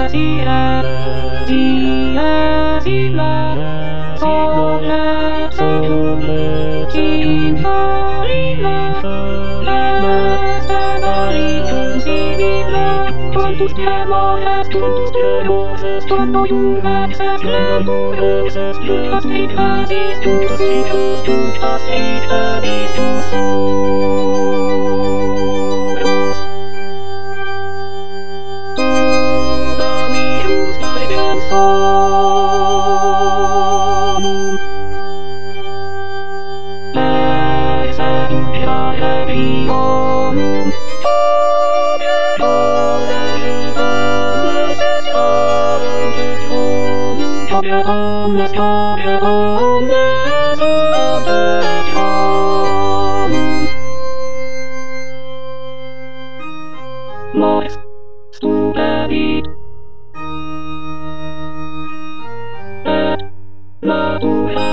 Quantus tremores, quando iuvences creatures, tutas et asis, tutus icus, tutas et abis, susurros. Dominus Deum sonum, ex adultera rebellionum, omnes mores stupebit et natura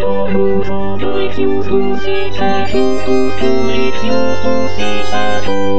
Quantum